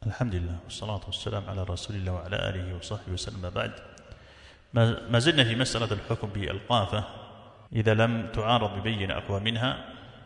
الحمد لله والصلاة والسلام على رسول الله وعلى آله وصحبه وسلم. بعد، ما زلنا في مسألة الحكم بالقافة إذا لم تعارض ببين أقوى منها.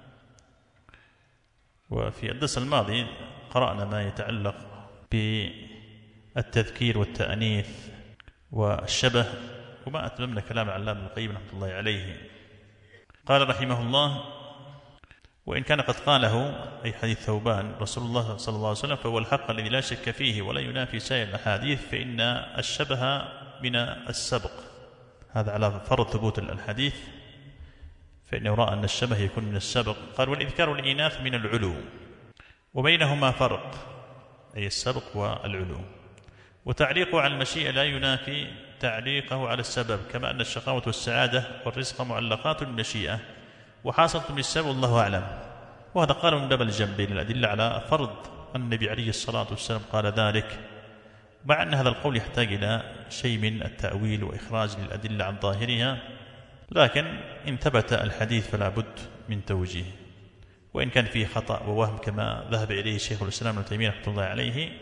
وفي الدرس الماضي قرأنا ما يتعلق بالتذكير والتأنيث والشبه، وما أتممنا كلام العلامة ابن القيم رحمة الله عليه. قال رحمه الله: وإن كان قد قاله، أي حديث ثوبان، رسول الله صلى الله عليه وسلم، فهو الحق الذي لا شك فيه ولا ينافي سائر الأحاديث، فإن الشبه من السبق. هذا على فرض ثبوت الحديث، فإنه رأى أن الشبه يكون من السبق. قال: والإذكار والإناث من العلو، وبينهما فرق، أي السبق والعلو. وتعليقه على المشيئة لا ينافي تعليقه على السبب، كما أن الشقاوة والسعادة والرزق معلقات بالمشيئة وحاصلة بالسبب، والله أعلم. وهذا قال من باب الجنبين، الأدلة على فرض النبي عليه الصلاة والسلام قال ذلك، مع أن هذا القول يحتاج إلى شيء من التأويل وإخراج للأدلة عن ظاهرها، لكن إن ثبت الحديث فلا بد من توجيه، وإن كان فيه خطأ ووهم كما ذهب إليه شيخ الإسلام ابن تيمية رحمة الله عليه،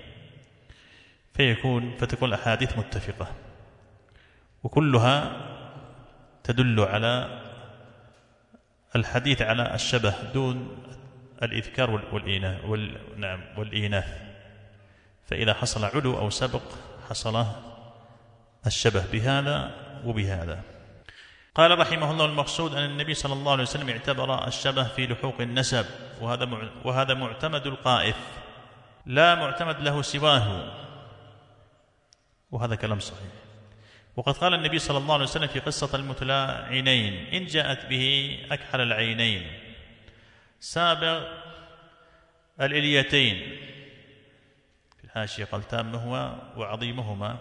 فتكون الأحاديث متفقة، وكلها تدل على الحديث على الشبه دون الإذكار والإيناث. فإذا حصل علو أو سبق حصل الشبه بهذا وبهذا. قال رحمه الله: المقصود أن النبي صلى الله عليه وسلم اعتبر الشبه في لحوق النسب، وهذا معتمد القائف، لا معتمد له سواه، وهذا كلام صحيح. وقد قال النبي صلى الله عليه وسلم في قصة المتلاعنين: إن جاءت به أكحل العينين سابغ الإليتين، في الحاشية قال: تامهما وعظيمهما،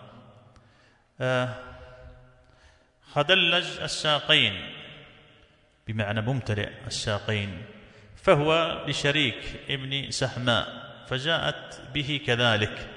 خدلج الساقين، بمعنى ممتلئ الساقين، فهو لشريك ابن سحماء، فجاءت به كذلك.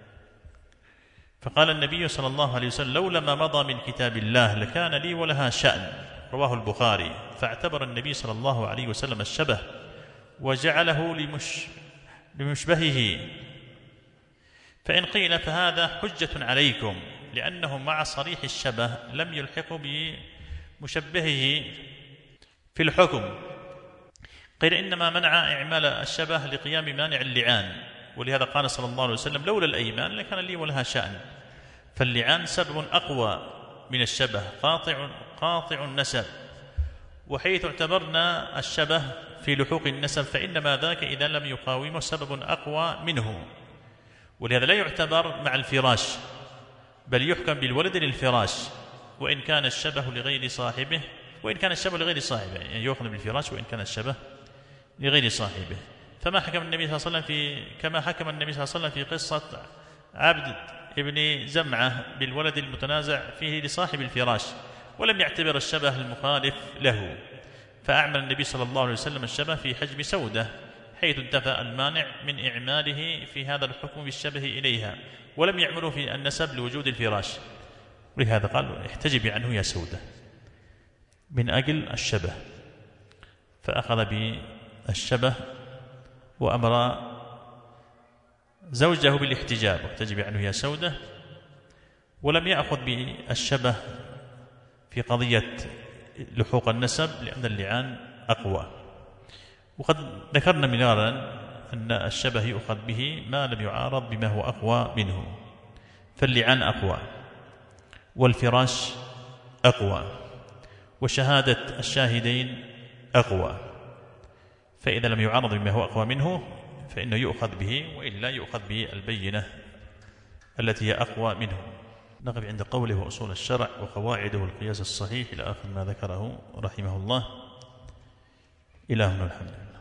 فقال النبي صلى الله عليه وسلم: لولا ما مضى من كتاب الله لكان لي ولها شأن، رواه البخاري. فاعتبر النبي صلى الله عليه وسلم الشبه وجعله لمشبهه. فإن قيل فهذا حجة عليكم، لأنه مع صريح الشبه لم يلحق بمشبهه في الحكم، قيل إنما منع إعمال الشبه لقيام مانع اللعان، ولهذا قال صلى الله عليه وسلم: لولا الأيمان لكان لي ولها شأن. فاللعان سبب أقوى من الشبه، قاطع النسب. وحيث اعتبرنا الشبه في لحوق النسب فإنما ذاك إذا لم يقاومه سبب أقوى منه، ولهذا لا يعتبر مع الفراش، بل يحكم بالولد للفراش، وإن كان الشبه لغير صاحبه، يعني يؤخذ بالفراش وإن كان الشبه لغير صاحبه. كما حكم النبي صلى الله عليه وسلم في قصة عبد ابن زمعة بالولد المتنازع فيه لصاحب الفراش، ولم يعتبر الشبه المخالف له. فأعمل النبي صلى الله عليه وسلم الشبه في حجب سودة، حيث انتفى المانع من إعماله في هذا الحكم بالشبه إليها، ولم يعمله في النسب لوجود الفراش. ولهذا قال: احتجبي عنه يا سودة، من أجل الشبه. فأخذ بالشبه وأمر زوجه بالاحتجاب: احتجبي عنه يا سودة، ولم يأخذ بالشبه في قضية لحوق النسب، لأن اللعان أقوى. وقد ذكرنا مرارا أن الشبه يؤخذ به ما لم يعارض بما هو أقوى منه، فاللعان أقوى، والفراش أقوى، وشهادة الشاهدين أقوى. فإذا لم يعارض بما هو أقوى منه فإنه يؤخذ به، وإلا يؤخذ به البينة التي هي أقوى منه. نقف عند قوله: وأصول الشرع وقواعده والقياس الصحيح، إلى آخر ما ذكره رحمه الله. إلهنا الحمد.